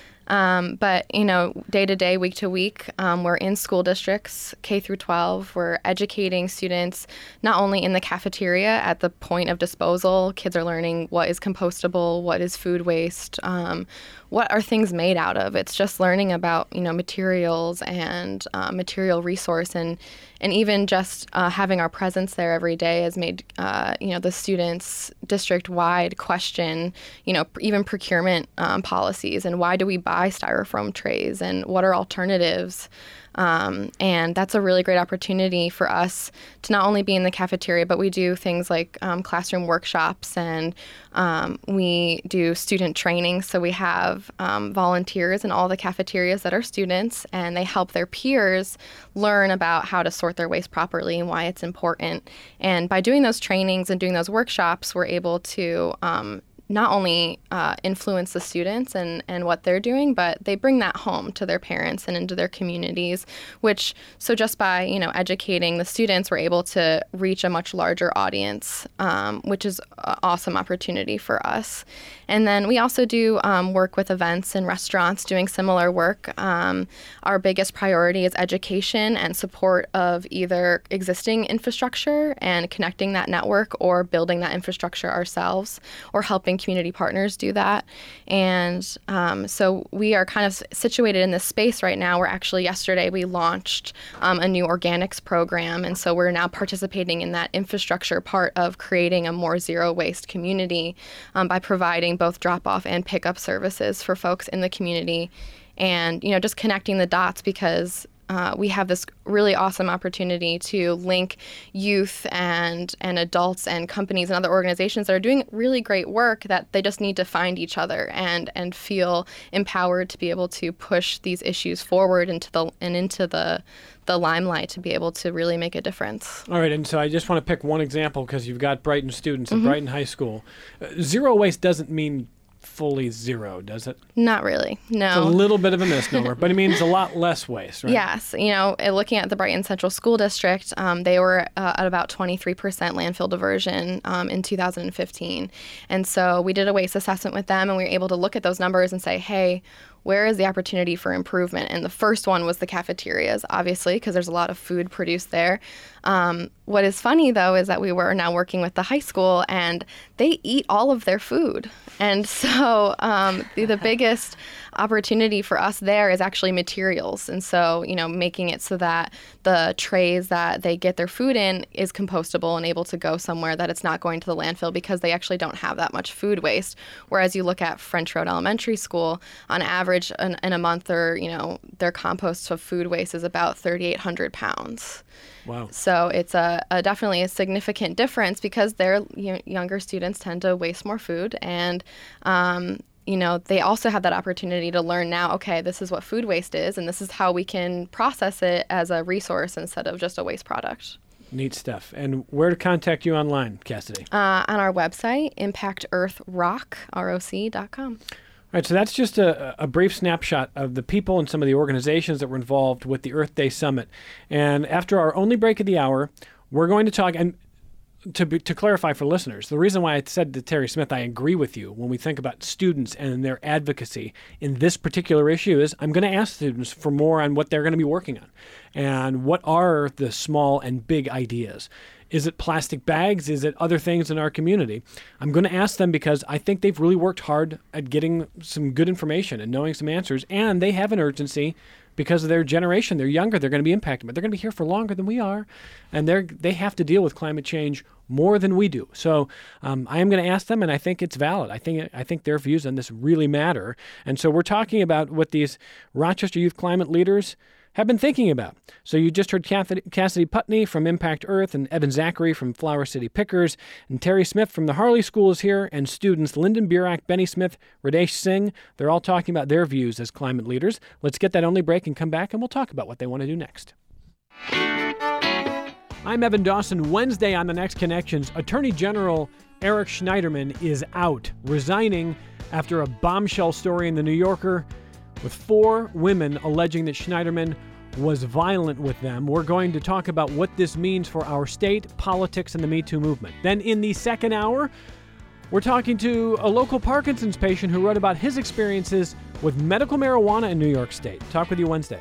Um, but, you know, day to day, week to week, um, we're in school districts, K through twelve. We're educating students not only in the cafeteria at the point of disposal. Kids are learning what is compostable, what is food waste, um, what are things made out of. It's just learning about, you know, materials and uh, material resource, and and even just uh, having our presence there every day has made, uh, you know, the students district-wide question, you know, even procurement um, policies, and why do we buy styrofoam trays, and what are alternatives? Um, and that's a really great opportunity for us to not only be in the cafeteria, but we do things like um, classroom workshops, and um, we do student training. So we have um, volunteers in all the cafeterias that are students, and they help their peers learn about how to sort their waste properly and why it's important. And by doing those trainings and doing those workshops, we're able to um, not only uh, influence the students and, and what they're doing, but they bring that home to their parents and into their communities, which, so just by, you know, educating the students, we're able to reach a much larger audience, um, which is an awesome opportunity for us. And then we also do um, work with events and restaurants doing similar work. Um, our biggest priority is education and support of either existing infrastructure and connecting that network, or building that infrastructure ourselves, or helping community partners do that. And um, so we are kind of situated in this space right now where actually yesterday we launched um, a new organics program. And so we're now participating in that infrastructure part of creating a more zero waste community um, by providing both drop-off and pickup services for folks in the community, and, you know, just connecting the dots, because uh, we have this really awesome opportunity to link youth and and adults and companies and other organizations that are doing really great work, that they just need to find each other and and feel empowered to be able to push these issues forward into the and into the the limelight to be able to really make a difference. All right, and so I just want to pick one example, because you've got Brighton students at Mm-hmm. Brighton High School. Uh, zero waste doesn't mean fully zero, does it? Not really, no. It's a little bit of a misnomer, but it means a lot less waste, right? Yes. You know, uh, looking at the Brighton Central School District, um, they were uh, at about twenty-three percent landfill diversion um, in two thousand fifteen. And so we did a waste assessment with them, and we were able to look at those numbers and say, hey, where is the opportunity for improvement? And the first one was the cafeterias, obviously, because there's a lot of food produced there. Um, what is funny, though, is that we were now working with the high school, and they eat all of their food. And so um, the, the biggest opportunity for us there is actually materials. And so, you know, making it so that the trays that they get their food in is compostable and able to go somewhere, that it's not going to the landfill, because they actually don't have that much food waste. Whereas you look at French Road Elementary School, on average in, in a month, or, you know, their compost of food waste is about thirty-eight hundred pounds. Wow. So it's a, a definitely a significant difference, because their you know, younger students tend to waste more food, and um, you know, they also have that opportunity to learn now, okay, this is what food waste is, and this is how we can process it as a resource instead of just a waste product. Neat stuff. And where to contact you online, Cassidy? Uh, on our website, impact earth rock dot com. All right, so that's just a, a brief snapshot of the people and some of the organizations that were involved with the Earth Day Summit. And after our only break of the hour, we're going to talk, and to be, to clarify for listeners, the reason why I said to Terry Smith, I agree with you when we think about students and their advocacy in this particular issue, is I'm going to ask students for more on what they're going to be working on and what are the small and big ideas. Is it plastic bags? Is it other things in our community? I'm going to ask them because I think they've really worked hard at getting some good information and knowing some answers, and they have an urgency because of their generation. They're younger. They're going to be impacted, but they're going to be here for longer than we are, and they're they have to deal with climate change more than we do. So um, I am going to ask them, and I think it's valid. I think I think their views on this really matter. And so we're talking about what these Rochester Youth Climate Leaders have been thinking about. So you just heard Cassidy Putney from Impact Earth, and Evan Zachary from Flower City Pickers, and Terry Smith from the Harley School is here, and students Lyndon Burak, Benny Smith, Radesh Singh. They're all talking about their views as climate leaders. Let's get that only break and come back, and we'll talk about what they want to do next. I'm Evan Dawson. Wednesday on The Next Connections, Attorney General Eric Schneiderman is out, resigning after a bombshell story in The New Yorker with four women alleging that Schneiderman was violent with them. We're going to talk about what this means for our state, politics, and the Me Too movement. Then in the second hour, we're talking to a local Parkinson's patient who wrote about his experiences with medical marijuana in New York State. Talk with you Wednesday.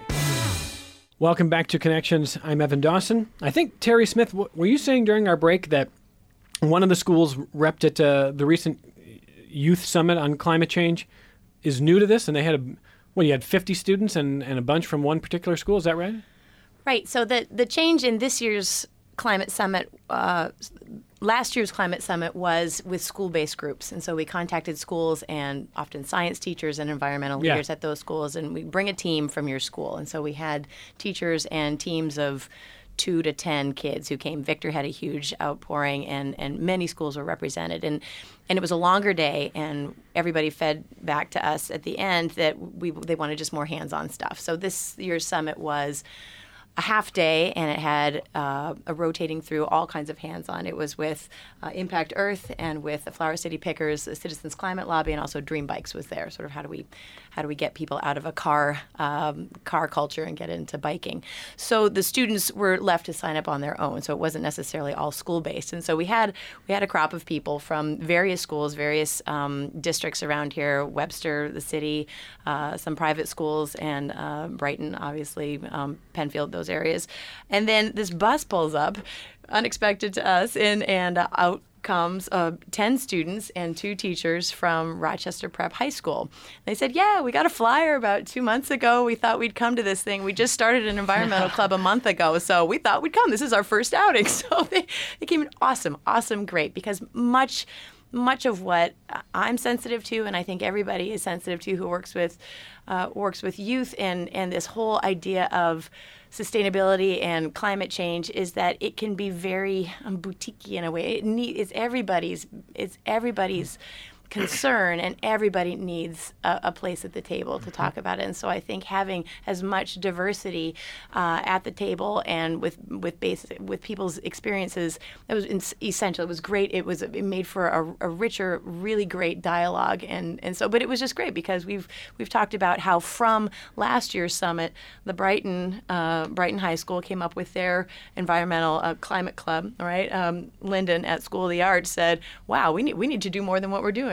Welcome back to Connections. I'm Evan Dawson. I think, Terry Smith, were you saying during our break that one of the schools repped at uh, the recent youth summit on climate change is new to this, and they had a Well, you had fifty students and, and a bunch from one particular school. Is that right? Right. So the, the change in this year's climate summit, uh, last year's climate summit was with school-based groups. And so we contacted schools and often science teachers and environmental Yeah. leaders at those schools. And we bring a team from your school. And so we had teachers and teams of two to ten kids who came. Victor had a huge outpouring, and, and many schools were represented. And and it was a longer day, and everybody fed back to us at the end that we they wanted just more hands-on stuff. So this year's summit was a half day, and it had uh, a rotating through all kinds of hands-on. It was with uh, Impact Earth and with the Flower City Pickers, the Citizens Climate Lobby, and also Dream Bikes was there. Sort of how do we how do we get people out of a car um, car culture and get into biking? So the students were left to sign up on their own. So it wasn't necessarily all school-based. And so we had we had a crop of people from various schools, various um, districts around here: Webster, the city, uh, some private schools, and uh, Brighton, obviously, um, Penfield, those areas. And then this bus pulls up, unexpected to us, and, and uh, out comes uh, ten students and two teachers from Rochester Prep High School. They said, yeah, we got a flyer about two months ago. We thought we'd come to this thing. We just started an environmental club a month ago, so we thought we'd come. This is our first outing. So they, they came in awesome, awesome, great, because much much of what I'm sensitive to, and I think everybody is sensitive to who works with uh, works with youth, and, and this whole idea of sustainability and climate change, is that it can be very um, boutique in a way. It need, it's everybody's it's everybody's concern, and everybody needs a, a place at the table to talk about it. And so I think having as much diversity uh, at the table and with with base, with people's experiences, that was in, essential. It was great. It was it made for a, a richer, really great dialogue. And, and so, but it was just great because we've we've talked about how from last year's summit, the Brighton uh, Brighton High School came up with their environmental uh, climate club. Right, um, Lyndon at School of the Arts said, "Wow, we need we need to do more than what we're doing."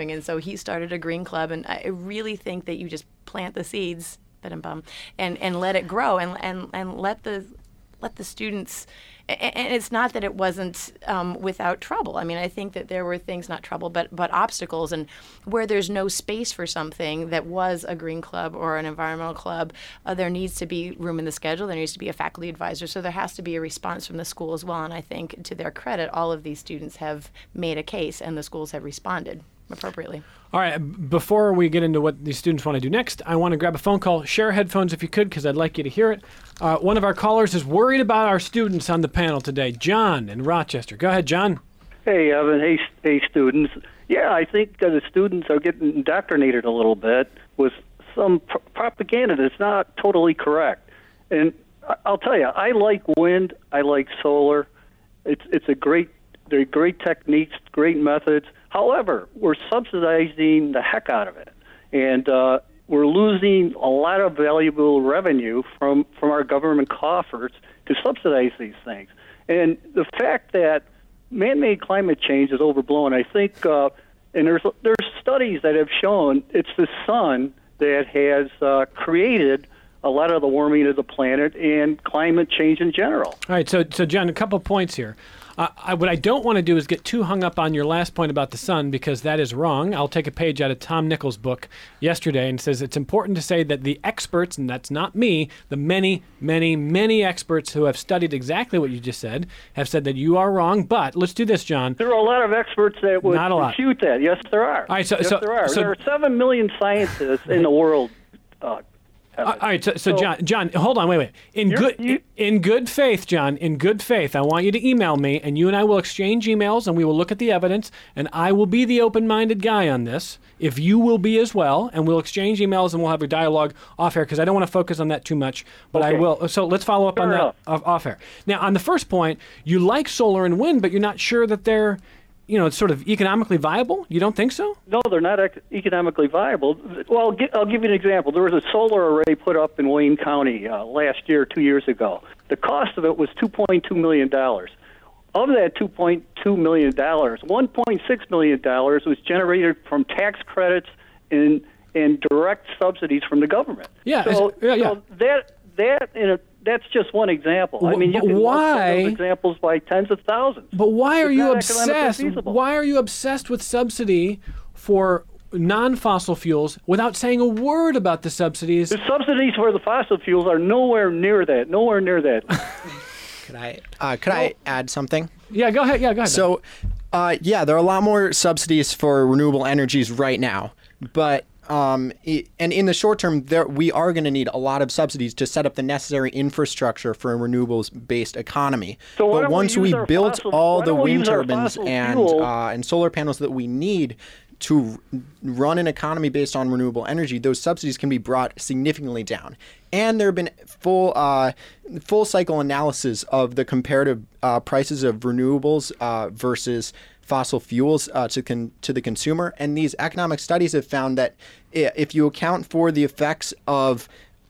doing. And so he started a green club, and I really think that you just plant the seeds, and and let it grow, and and and let the let the students. And it's not that it wasn't um, without trouble. I mean, I think that there were things, not trouble, but but obstacles, and where there's no space for something that was a green club or an environmental club, uh, there needs to be room in the schedule. There needs to be a faculty advisor. So there has to be a response from the school as well. And I think, to their credit, all of these students have made a case, and the schools have responded appropriately. All right, before we get into what these students want to do next, I want to grab a phone call. Share headphones if you could, because I'd like you to hear it. Uh, one of our callers is worried about our students on the panel today. John in Rochester. Go ahead, John. Hey, Evan. Hey, hey, students. Yeah, I think uh, the students are getting indoctrinated a little bit with some pr- propaganda that's not totally correct. And I- I'll tell you, I like wind. I like solar. It's it's a great, they're great techniques, great methods. However, we're subsidizing the heck out of it, and uh, we're losing a lot of valuable revenue from, from our government coffers to subsidize these things. And the fact that man-made climate change is overblown, I think, uh, and there's there's studies that have shown it's the sun that has uh, created a lot of the warming of the planet and climate change in general. All right, so so John, a couple points here. Uh, I, what I don't want to do is get too hung up on your last point about the sun, because that is wrong. I'll take a page out of Tom Nichols' book yesterday, and says it's important to say that the experts, and that's not me, the many, many, many experts who have studied exactly what you just said, have said that you are wrong. But let's do this, John. There are a lot of experts that would Not a lot. refute that. Yes, there are. All right, so, yes, so, there are. so there are seven million scientists in the world. Uh, All right, so, so John, John, hold on, wait, wait. In You're- good, you- in good faith, John, in good faith, I want you to email me, and you and I will exchange emails, and we will look at the evidence, and I will be the open-minded guy on this, if you will be as well, and we'll exchange emails, and we'll have a dialogue off air, because I don't want to focus on that too much, but I Okay. will. So let's follow up on Fair that enough. off, off air. Now, on the first point, you like solar and wind, but you're not sure that they're, you know, it's sort of economically viable. You don't think so? No, they're not ec- economically viable. Well, I'll, gi- I'll give you an example. There was a solar array put up in Wayne County uh, last year, two years ago. The cost of it was two point two million dollars. Of that two point two million dollars, one point six million dollars was generated from tax credits and and direct subsidies from the government. Yeah, so, is- yeah, yeah. so that that in a, that's just one example. I Wh- mean, you but can why- multiply those examples by tens of thousands. But why are It's you not economically obsessed? feasible. Why are you obsessed with subsidy for non-fossil fuels without saying a word about the subsidies? The subsidies for the fossil fuels are nowhere near that. Nowhere near that. Could I uh, could I add something? Yeah, go ahead. Yeah, go ahead. So, uh, yeah, there are a lot more subsidies for renewable energies right now, but um, i- and in the short term, there we are going to need a lot of subsidies to set up the necessary infrastructure for a renewables-based economy. So why but don't we once use we our build fossil- all why the don't we wind use our turbines fossil and fuel- uh, and solar panels that we need to r- run an economy based on renewable energy, those subsidies can be brought significantly down. And there have been full uh, full cycle analysis of the comparative uh, prices of renewables uh, versus fossil fuels uh, to con- to the consumer. And these economic studies have found that i- if you account for the effects of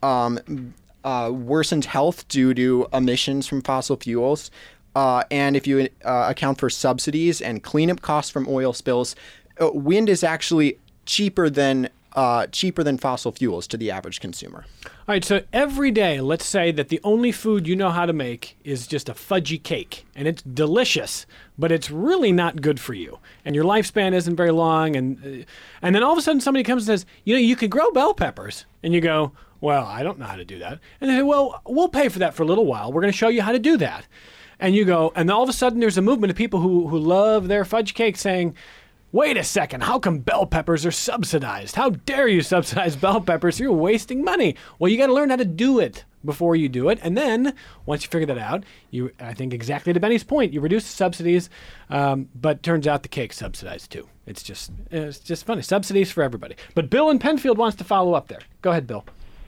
um, uh, worsened health due to emissions from fossil fuels, uh, and if you uh, account for subsidies and cleanup costs from oil spills, uh, wind is actually cheaper than uh, cheaper than fossil fuels to the average consumer. All right, so every day, let's say that the only food you know how to make is just a fudgy cake, and it's delicious, but it's really not good for you, and your lifespan isn't very long, and uh, and then all of a sudden somebody comes and says, you know, you could grow bell peppers, and you go, well, I don't know how to do that, and they say, well, we'll pay for that for a little while. We're going to show you how to do that, and you go, and all of a sudden there's a movement of people who who love their fudge cake saying, wait a second, how come bell peppers are subsidized? How dare you subsidize bell peppers? You're wasting money. Well, you got to learn how to do it before you do it. And then, once you figure that out, you, I think exactly to Benny's point, you reduce the subsidies, um, but turns out the cake's subsidized too. It's just, it's just funny. Subsidies for everybody. But Bill in Penfield wants to follow up there. Go ahead, Bill.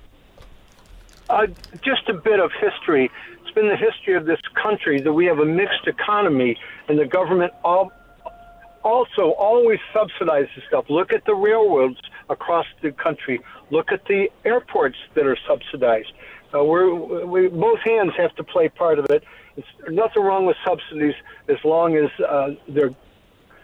Uh, just a bit of history. It's been the history of this country that we have a mixed economy, and the government all also always subsidizes stuff. Look at the railroads across the country. Look at the airports that are subsidized. Uh, we're, we both hands have to play part of it. It's, there's nothing wrong with subsidies as long as uh, they're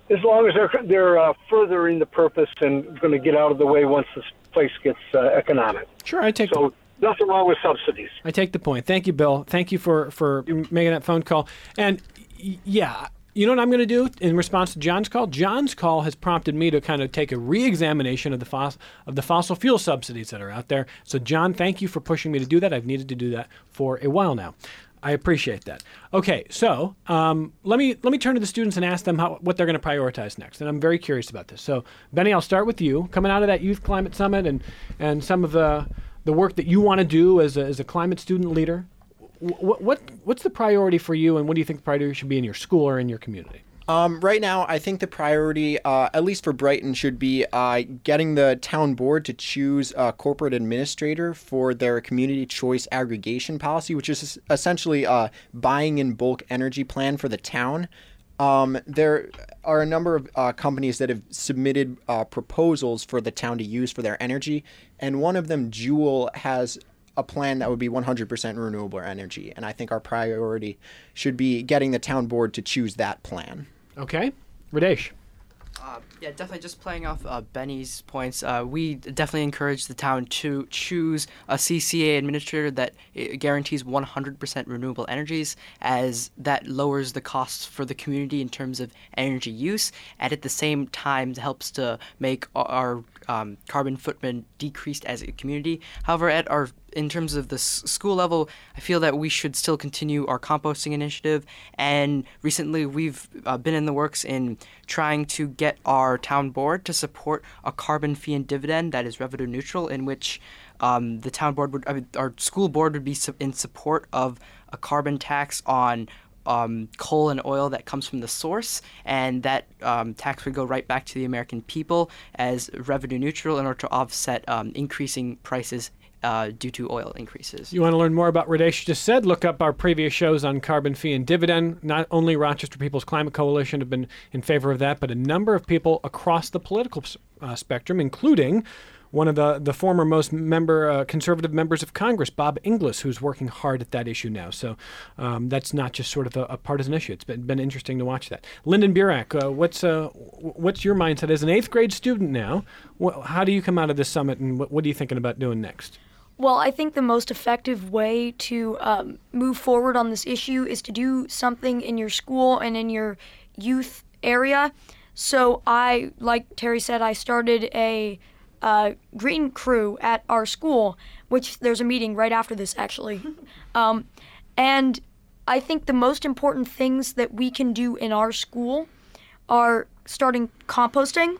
as long as they're they're uh, furthering the purpose and going to get out of the way once this place gets uh, economic. Sure, I take so the, nothing wrong with subsidies. I take the point. Thank you, Bill. Thank you for, for making that phone call. And y- yeah, you know what I'm going to do in response to John's call? John's call has prompted me to kind of take a re-examination of the fos- of the fossil fuel subsidies that are out there. So, John, thank you for pushing me to do that. I've needed to do that for a while now. I appreciate that. Okay, so um, let me let me turn to the students and ask them how, what they're going to prioritize next. And I'm very curious about this. So, Benny, I'll start with you. Coming out of that Youth Climate Summit and, and some of the the work that you want to do as a, as a climate student leader, what, what what's the priority for you, and what do you think the priority should be in your school or in your community? Um, right now, I think the priority, uh, at least for Brighton, should be uh, getting the town board to choose a corporate administrator for their community choice aggregation policy, which is essentially a buying in bulk energy plan for the town. Um, there are a number of uh, companies that have submitted uh, proposals for the town to use for their energy, and one of them, Juul, has a plan that would be one hundred percent renewable energy, and I think our priority should be getting the town board to choose that plan. Okay. Radesh. Uh, yeah, definitely just playing off uh, Benny's points. Uh, we definitely encourage the town to choose a C C A administrator that uh, guarantees one hundred percent renewable energies, as that lowers the costs for the community in terms of energy use, and at the same time helps to make our um, carbon footprint decreased as a community. However, at our in terms of the s- school level, I feel that we should still continue our composting initiative. And recently, we've uh, been in the works in trying to get our town board to support a carbon fee and dividend that is revenue neutral, in which um, the town board would, I mean, our school board would be su- in support of a carbon tax on um, coal and oil that comes from the source, and that um, tax would go right back to the American people as revenue neutral in order to offset um, increasing prices Uh, due to oil increases. You want to learn more about what Radesh just said? Look up our previous shows on carbon fee and dividend. Not only Rochester People's Climate Coalition have been in favor of that, but a number of people across the political uh, spectrum, including one of the, the former most member uh, conservative members of Congress, Bob Inglis, who's working hard at that issue now. So um, that's not just sort of a, a partisan issue. It's been, been interesting to watch that. Lyndon Burak, uh, what's uh, what's your mindset as an eighth grade student now? Wh- how do you come out of this summit, and what, what are you thinking about doing next? Well, I think the most effective way to um, move forward on this issue is to do something in your school and in your youth area. So I, like Terry said, I started a uh, green crew at our school, which there's a meeting right after this, actually. um, and I think the most important things that we can do in our school are starting composting,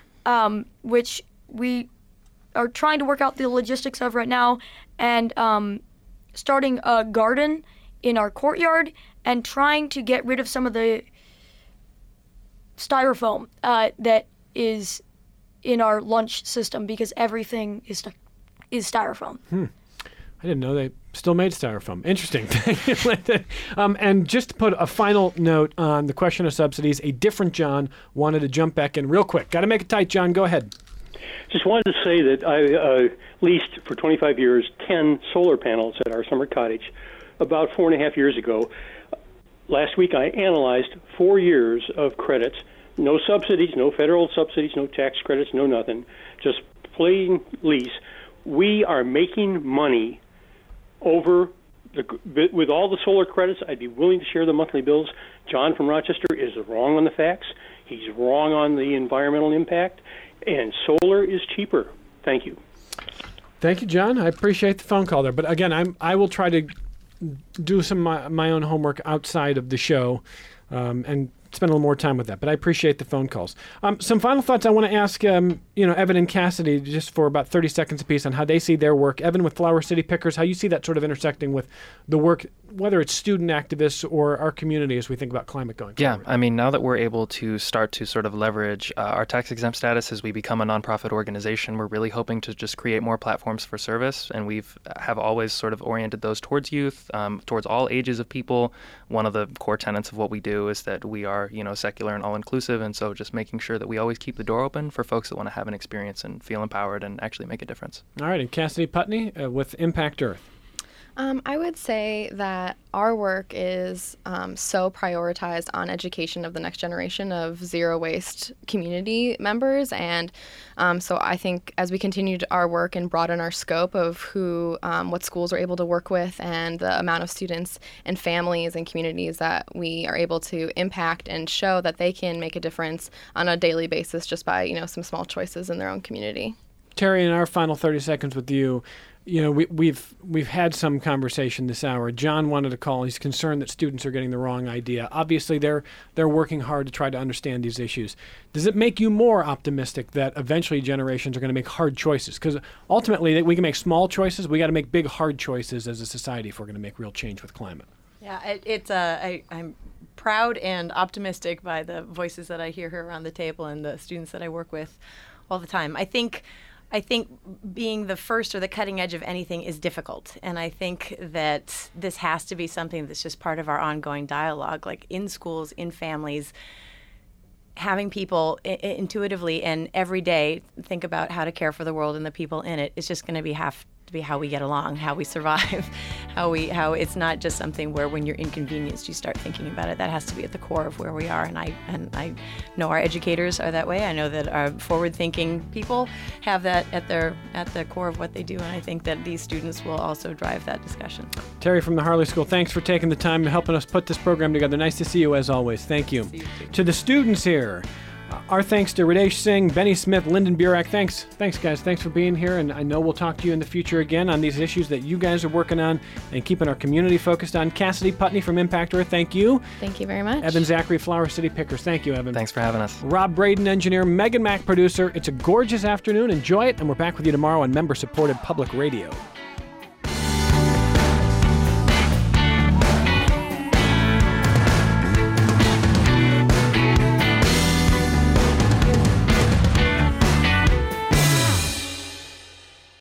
um, which we are trying to work out the logistics of right now, and um, starting a garden in our courtyard, and trying to get rid of some of the styrofoam uh, that is in our lunch system, because everything is st- is styrofoam. Hmm. I didn't know they still made styrofoam. Interesting. um, and just to put a final note on the question of subsidies, a different John wanted to jump back in real quick. Got to make it tight, John. Go ahead. Just wanted to say that I uh, leased for twenty-five years ten solar panels at our summer cottage about four and a half years ago. Last week I analyzed four years of credits, no subsidies, no federal subsidies, no tax credits, no nothing, just plain lease. We are making money over the, with all the solar credits. I'd be willing to share the monthly bills. John from Rochester is wrong on the facts. He's wrong on the environmental impact. And solar is cheaper. Thank you. Thank you, John. I appreciate the phone call there. But again, I'm I will try to do some of my, my own homework outside of the show um, and spend a little more time with that. But I appreciate the phone calls. Um, some final thoughts I want to ask, um, you know, Evan and Cassidy, just for about thirty seconds apiece on how they see their work. Evan, with Flower City Pickers, how you see that sort of intersecting with the work, whether it's student activists or our community as we think about climate going yeah, forward. I mean, now that we're able to start to sort of leverage uh, our tax-exempt status as we become a nonprofit organization, we're really hoping to just create more platforms for service, and we've have always sort of oriented those towards youth, um, towards all ages of people. One of the core tenets of what we do is that we are, you know, secular and all-inclusive, and so just making sure that we always keep the door open for folks that want to have an experience and feel empowered and actually make a difference. All right, and Cassidy Putney uh, with Impact Earth. Um, I would say that our work is um, so prioritized on education of the next generation of zero waste community members. And um, so I think as we continue to our work and broaden our scope of who, um, what schools are able to work with and the amount of students and families and communities that we are able to impact and show that they can make a difference on a daily basis just by, you know, some small choices in their own community. Terry, in our final thirty seconds with you, you know, we, we've we've had some conversation this hour. John wanted to call. He's concerned that students are getting the wrong idea. Obviously, they're they're working hard to try to understand these issues. Does it make you more optimistic that eventually generations are going to make hard choices? Because ultimately, we can make small choices. We got to make big, hard choices as a society if we're going to make real change with climate. Yeah, it, it's uh, I, I'm proud and optimistic by the voices that I hear here around the table and the students that I work with all the time. I think. I think being the first or the cutting edge of anything is difficult. And I think that this has to be something that's just part of our ongoing dialogue, like in schools, in families, having people I- intuitively and every day think about how to care for the world and the people in it. It's just going to be have to be how we get along, how we survive, how we how it's not just something where when you're inconvenienced you start thinking about it. That has to be at the core of where we are. And I and I know our educators are that way. I know that our forward-thinking people have that at their at the core of what they do. And I think that these students will also drive that discussion. Terry from the Harley School, thanks for taking the time and helping us put this program together. Nice to see you as always. Thank you. you To the students here, uh, our thanks to Radesh Singh, Benny Smith, Lyndon Burak. Thanks, thanks guys. Thanks for being here. And I know we'll talk to you in the future again on these issues that you guys are working on and keeping our community focused on. Cassidy Putney from Impact Earth, thank you. Thank you very much. Evan Zachary, Flower City Pickers. Thank you, Evan. Thanks for having us. Rob Braden, engineer. Megan Mack, producer. It's a gorgeous afternoon. Enjoy it. And we're back with you tomorrow on member-supported public radio.